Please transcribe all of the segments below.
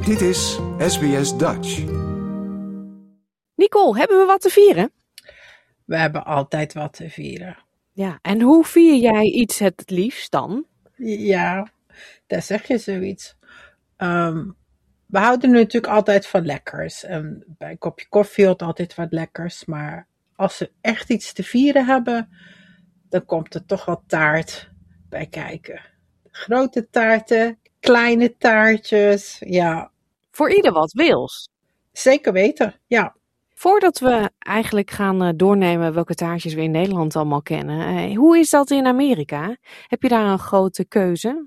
Dit is SBS Dutch. Nicole, hebben we wat te vieren? We hebben altijd wat te vieren. Ja, en hoe vier jij iets het liefst dan? Ja, daar zeg je zoiets. We houden natuurlijk altijd van lekkers. En bij een kopje koffie hoort altijd wat lekkers. Maar als we echt iets te vieren hebben, dan komt er toch wat taart bij kijken. Grote taarten, kleine taartjes, ja. Voor ieder wat wils. Zeker weten, ja. Voordat we eigenlijk gaan doornemen welke taartjes we in Nederland allemaal kennen. Hoe is dat in Amerika? Heb je daar een grote keuze?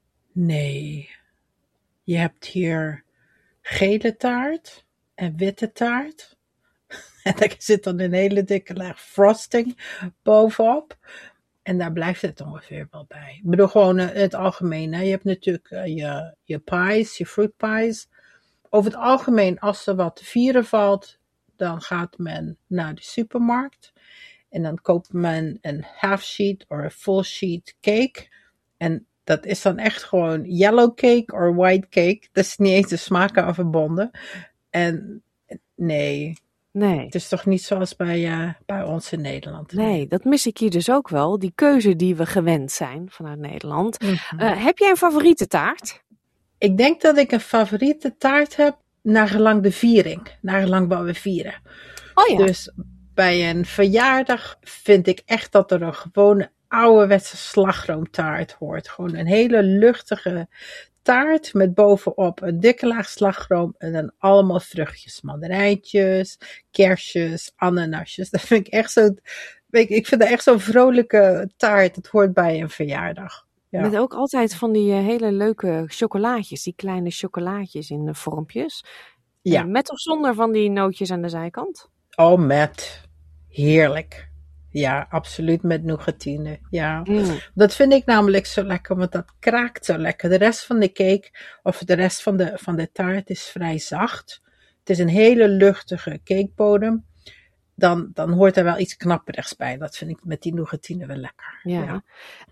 Nee, je hebt hier gele taart en witte taart. En daar zit dan een hele dikke laag frosting bovenop. En daar blijft het ongeveer wel bij. Ik bedoel gewoon in het algemeen. Hè. Je hebt natuurlijk je pies, je fruit pies. Over het algemeen, als er wat te vieren valt, dan gaat men naar de supermarkt. En dan koopt men een half sheet of een full sheet cake. En dat is dan echt gewoon yellow cake of white cake. Dat is niet eens de smaak aan verbonden. En nee, het is toch niet zoals bij ons in Nederland. Nee, dat mis ik hier dus ook wel. Die keuze die we gewend zijn vanuit Nederland. Mm-hmm. Heb jij een favoriete taart? Ik denk dat ik een favoriete taart heb naar gelang de viering. Naar gelang wat we vieren. Oh ja. Dus bij een verjaardag vind ik echt dat er een gewone ouderwetse slagroomtaart hoort. Gewoon een hele luchtige taart met bovenop een dikke laag slagroom en dan allemaal vruchtjes. Mandarijntjes, kersjes, ananasjes. Dat vind ik echt zo. Ik vind dat echt zo'n vrolijke taart. Dat hoort bij een verjaardag. Ja. Met ook altijd van die hele leuke chocolaatjes. Die kleine chocolaatjes in de vormpjes. Ja. Met of zonder van die nootjes aan de zijkant? Oh, met. Heerlijk. Ja, absoluut met nougatine. Ja. Dat vind ik namelijk zo lekker, want dat kraakt zo lekker. De rest van de cake, of de rest van de taart is vrij zacht. Het is een hele luchtige cakebodem. Dan hoort er wel iets knapperigs bij. Dat vind ik met die nougatine wel lekker. Ja.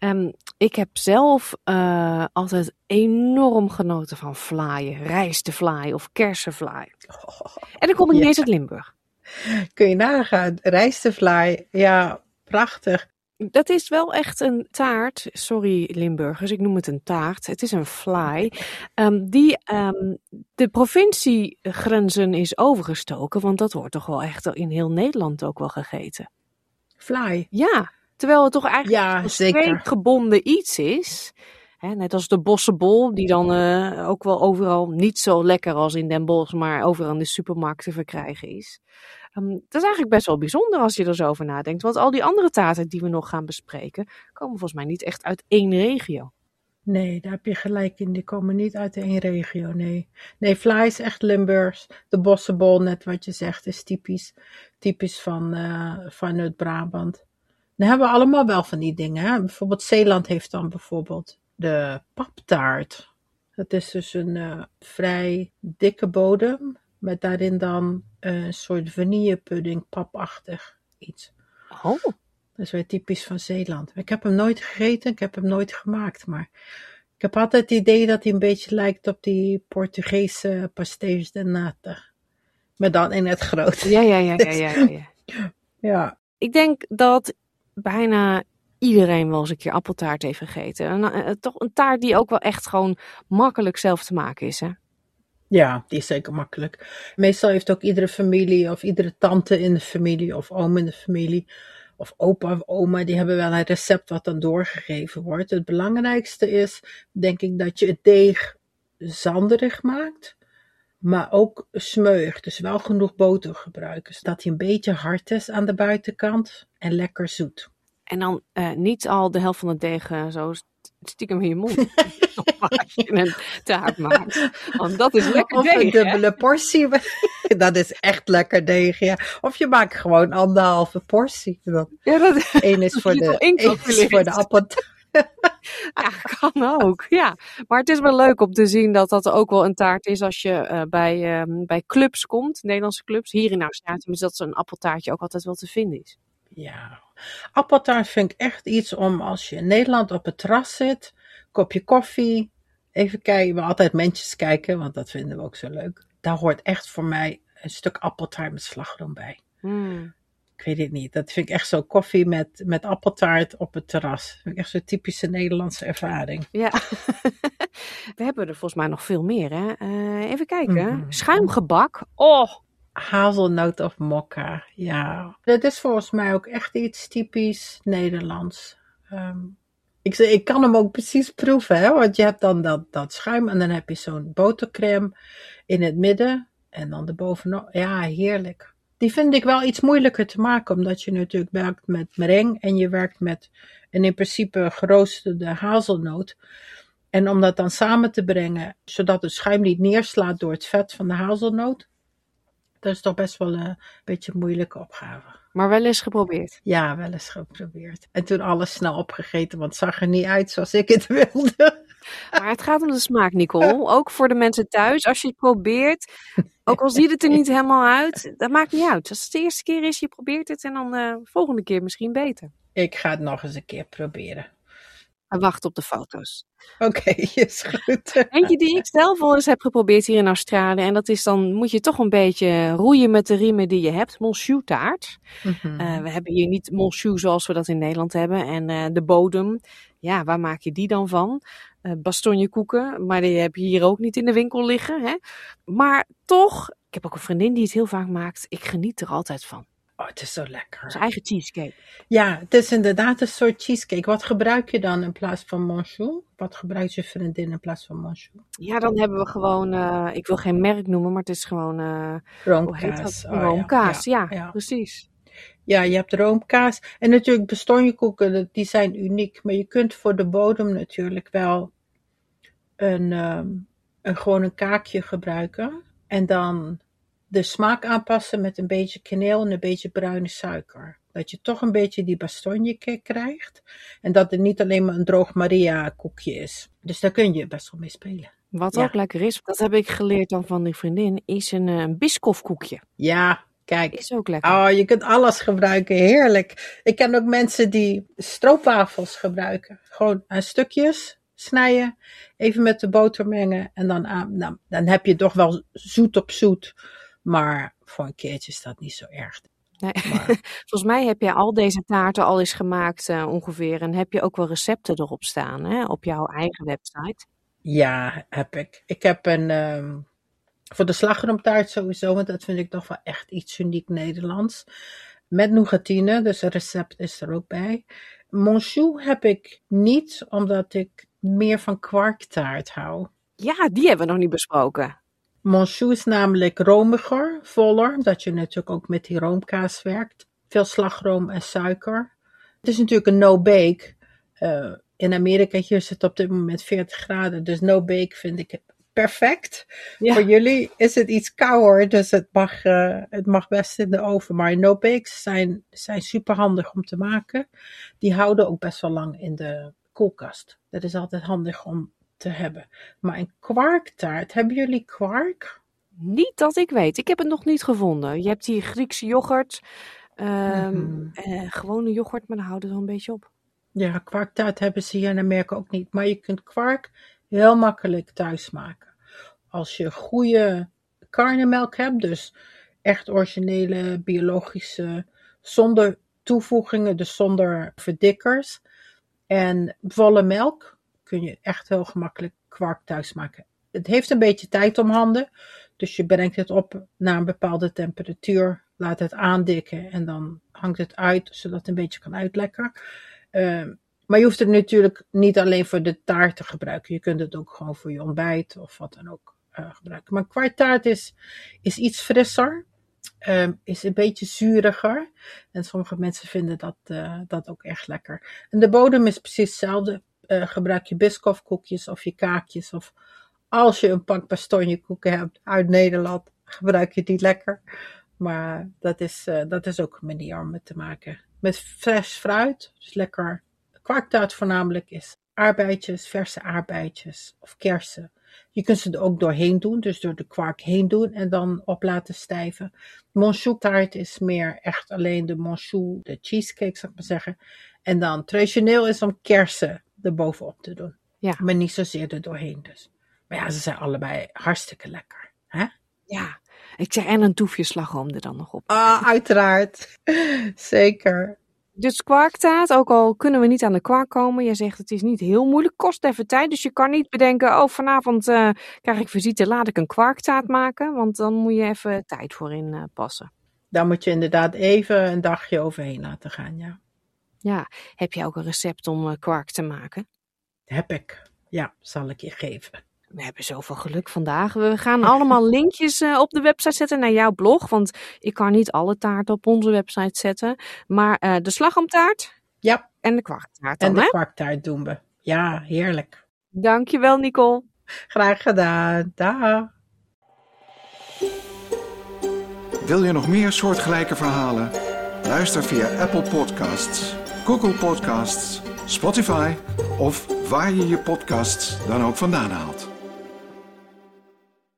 Ik heb zelf altijd enorm genoten van vlaaien. Rijstevlaai of kersenvlaai. En dan kom ik niet eens uit Limburg. Kun je nagaan, rijstevlaai, ja, prachtig. Dat is wel echt een taart, sorry Limburgers, ik noem het een taart. Het is een vlaai die de provinciegrenzen is overgestoken, want dat wordt toch wel echt in heel Nederland ook wel gegeten. Vlaai? Ja, terwijl het toch eigenlijk een streekgebonden iets is. Hè, net als de bossenbol, die dan ook wel overal niet zo lekker als in Den Bosch, maar overal in de supermarkt te verkrijgen is. Dat is eigenlijk best wel bijzonder als je er zo over nadenkt. Want al die andere taarten die we nog gaan bespreken, komen volgens mij niet echt uit één regio. Nee, daar heb je gelijk in. Die komen niet uit één regio, nee. Nee, vlaai is echt Limburgs. De bossenbol, net wat je zegt, is typisch van Noord-Brabant. Dan hebben we allemaal wel van die dingen. Hè? Bijvoorbeeld Zeeland heeft dan bijvoorbeeld de paptaart. Dat is dus een vrij dikke bodem. Met daarin dan een soort vanillepudding, papachtig iets. Oh. Dat is weer typisch van Zeeland. Ik heb hem nooit gegeten, ik heb hem nooit gemaakt. Maar ik heb altijd het idee dat hij een beetje lijkt op die Portugese pastéis de nata. Maar dan in het groot. Ja. Ik denk dat bijna iedereen wel eens een keer appeltaart heeft gegeten. Toch een taart die ook wel echt gewoon makkelijk zelf te maken is, hè? Ja, die is zeker makkelijk. Meestal heeft ook iedere familie of iedere tante in de familie of oom in de familie of opa of oma, die hebben wel een recept wat dan doorgegeven wordt. Het belangrijkste is, denk ik, dat je het deeg zanderig maakt, maar ook smeuig. Dus wel genoeg boter gebruiken, zodat hij een beetje hard is aan de buitenkant en lekker zoet. En dan niet al de helft van het deeg zo stiekem in je mond. Als je een taart maakt. Want dat is lekker of deeg, een dubbele portie. Dat is echt lekker deeg, ja. Of je maakt gewoon 1,5 portie. Ja, dat Eén is voor de appeltaart. Ja, kan ook. Ja. Maar het is wel leuk om te zien dat dat ook wel een taart is als je bij clubs komt, Nederlandse clubs. Hier in Australië is dat zo'n appeltaartje ook altijd wel te vinden is. Ja, appeltaart vind ik echt iets om als je in Nederland op het terras zit, kopje koffie, Even kijken, we altijd mensjes kijken, want dat vinden we ook zo leuk. Daar hoort echt voor mij een stuk appeltaart met slagroom bij. Ik weet het niet. Dat vind ik echt zo koffie met appeltaart op het terras. Dat vind ik echt zo'n typische Nederlandse ervaring. Ja, we hebben er volgens mij nog veel meer, hè? Even kijken. Schuimgebak. Oh, Hazelnoot of mokka, ja. Dat is volgens mij ook echt iets typisch Nederlands. Ik kan hem ook precies proeven, hè? Want je hebt dan dat schuim en dan heb je zo'n botercrème in het midden en dan erbovenop. Ja, heerlijk. Die vind ik wel iets moeilijker te maken, omdat je natuurlijk werkt met meringue en je werkt met een in principe geroosterde hazelnoot. En om dat dan samen te brengen, zodat het schuim niet neerslaat door het vet van de hazelnoot, dat is toch best wel een beetje een moeilijke opgave. maar wel eens geprobeerd. Ja, wel eens geprobeerd. En toen alles snel opgegeten, want het zag er niet uit zoals ik het wilde. Maar het gaat om de smaak, Nicole. Ook voor de mensen thuis. Als je het probeert, ook al ziet het er niet helemaal uit, dat maakt niet uit. Als het de eerste keer is, je probeert het en dan de volgende keer misschien beter. Ik ga het nog eens een keer proberen. En wacht op de foto's. Oké, is goed. Eentje die ik zelf al eens heb geprobeerd hier in Australië. En dat is dan, moet je toch een beetje roeien met de riemen die je hebt. Monchou taart. We hebben hier niet monchou zoals we dat in Nederland hebben. En de bodem, ja, waar maak je die dan van? Bastonjekoeken, maar die heb je hier ook niet in de winkel liggen. Hè? Maar toch, ik heb ook een vriendin die het heel vaak maakt. Ik geniet er altijd van. Oh, het is zo lekker. Zijn eigen cheesecake. Ja, het is inderdaad een soort cheesecake. Wat gebruik je dan in plaats van monchou? Wat gebruikt je vriendin in plaats van monchou? Ja, dan hebben we gewoon, ik wil geen merk noemen, maar het is gewoon, hoe heet Roomkaas. dat? Oh, Roomkaas, ja. ja, precies. Ja, je hebt roomkaas. En natuurlijk bastonjekoeken, die zijn uniek. Maar je kunt voor de bodem natuurlijk wel gewoon een kaakje gebruiken. En dan de smaak aanpassen met een beetje kaneel en een beetje bruine suiker. Dat je toch een beetje die bastonjekick krijgt. En dat het niet alleen maar een droog Maria koekje is. Dus daar kun je best wel mee spelen. Wat Ja. ook lekker is, dat heb ik geleerd dan van die vriendin, is een Biscoff-koekje. Ja, kijk. Is ook lekker. Oh, je kunt alles gebruiken. Heerlijk. Ik ken ook mensen die stroopwafels gebruiken. Gewoon aan stukjes snijden. Even met de boter mengen. En dan heb je toch wel zoet op zoet. Maar voor een keertje is dat niet zo erg. Nee. Volgens mij heb jij al deze taarten al eens gemaakt ongeveer. En heb je ook wel recepten erop staan, hè, op jouw eigen website. Ja, heb ik. Ik heb voor de slagroomtaart sowieso, want dat vind ik toch wel echt iets uniek Nederlands. Met nougatine, dus het recept is er ook bij. Monchou heb ik niet, omdat ik meer van kwarktaart hou. Ja, die hebben we nog niet besproken. Monchou is namelijk romiger, voller, omdat je natuurlijk ook met die roomkaas werkt. Veel slagroom en suiker. Het is natuurlijk een no-bake. In Amerika hier zit het op dit moment 40 graden, dus no-bake vind ik perfect. Ja. Voor jullie is het iets kouder, dus het mag best in de oven. Maar no-bakes zijn super handig om te maken. Die houden ook best wel lang in de koelkast. Dat is altijd handig om te hebben. Maar een kwarktaart, hebben jullie kwark? Niet dat ik weet. Ik heb het nog niet gevonden. Je hebt hier Griekse yoghurt. Gewone yoghurt, maar dan houdt het wel een beetje op. Ja, kwarktaart hebben ze hier in Amerika ook niet. Maar je kunt kwark heel makkelijk thuis maken. Als je goede karnemelk hebt, dus echt originele, biologische, zonder toevoegingen, dus zonder verdikkers. En volle melk kun je echt heel gemakkelijk kwark thuis maken. Het heeft een beetje tijd om handen, dus je brengt het op naar een bepaalde temperatuur, laat het aandikken en dan hangt het uit, zodat het een beetje kan uitlekken. Maar je hoeft het natuurlijk niet alleen voor de taart te gebruiken. Je kunt het ook gewoon voor je ontbijt of wat dan ook gebruiken. Maar kwarktaart is iets frisser. Is een beetje zuriger. En sommige mensen vinden dat ook echt lekker. En de bodem is precies hetzelfde. Gebruik je Biscoff koekjes of je kaakjes. Of als je een pak bastonjekoeken hebt uit Nederland, gebruik je die lekker. Maar dat is ook een manier om het te maken. Met vers fruit, dus lekker. Kwarktaart voornamelijk is aardbeidjes, verse aardbeidjes of kersen. Je kunt ze er ook doorheen doen, dus door de kwark heen doen en dan op laten stijven. Monchou taart is meer echt alleen de monchou, de cheesecake zou ik maar zeggen. En dan traditioneel is om kersen erbovenop te doen. Ja. Maar niet zozeer er doorheen dus. Maar ja, ze zijn allebei hartstikke lekker. Hè? Ja, ik zeg en een toefje slagroom er dan nog op. Ah, uiteraard. Zeker. Dus kwarktaart, ook al kunnen we niet aan de kwark komen. Je zegt het is niet heel moeilijk, kost even tijd. Dus je kan niet bedenken, vanavond krijg ik visite, laat ik een kwarktaart maken. Want dan moet je even tijd voor inpassen. Daar moet je inderdaad even een dagje overheen laten gaan, ja. Ja, heb je ook een recept om kwark te maken? Heb ik. Ja, zal ik je geven. We hebben zoveel geluk vandaag. We gaan allemaal linkjes op de website zetten naar jouw blog. Want ik kan niet alle taarten op onze website zetten. Maar de slagroomtaart Ja, en de kwarktaart dan, en de hè? kwarktaart doen we. Ja, heerlijk. Dankjewel, Nicole. Graag gedaan. Dag. Wil je nog meer soortgelijke verhalen? Luister via Apple Podcasts, Google Podcasts, Spotify of waar je je podcasts dan ook vandaan haalt.